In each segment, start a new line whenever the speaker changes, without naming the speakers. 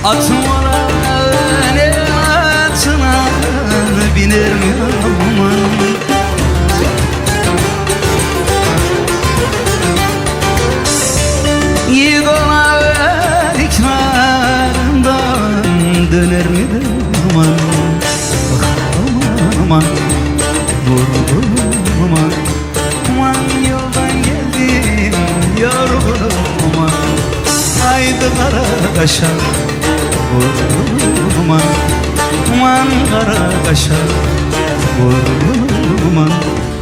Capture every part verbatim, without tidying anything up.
Atmalar ne atına biner mi aman? Yiğdolar ikrarından döner mi aman? Ah aman aman, vurdum aman. Aman yoldan geldim yorgunum aman. Haydi kara kaşa, vurdum aman. Aman kara kaşa, vurdum aman.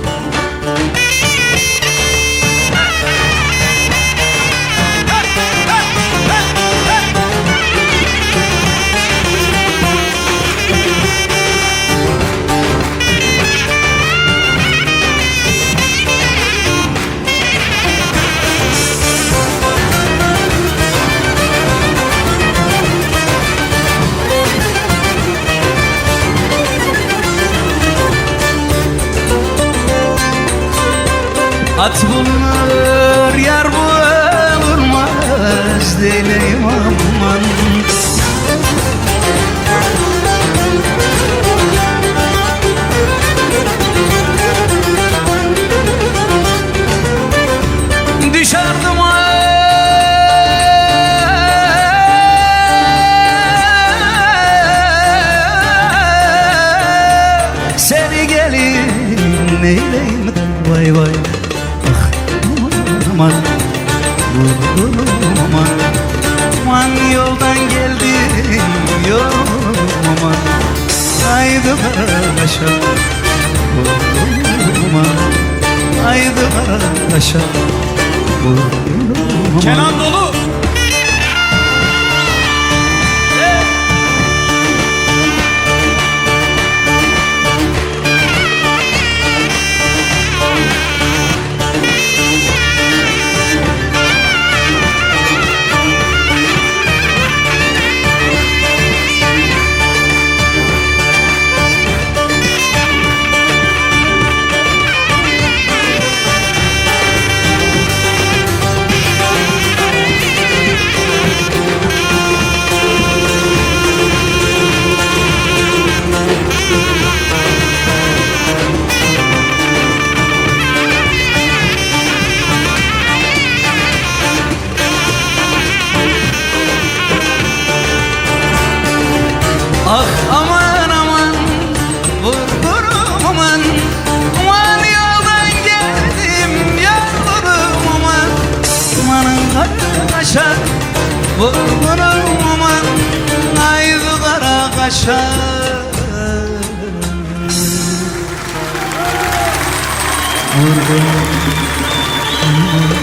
At bulunur, yar bulunmaz değilim aman. Düşerdim seni gelin neyleyim vay vay. Aman, vurdum aman. Aman yoldan geldim yorgunum aman. Haydi kara kaşa, vurdum aman. Haydi kara kaşa, vurdum aman.
Kenan Dolu.
Ah aman aman, vurdurum aman. Aman yoldan geldim yorgunum aman. Amanın kara kaşa, vurdurum aman. Haydi kara kaşa, vurdum aman.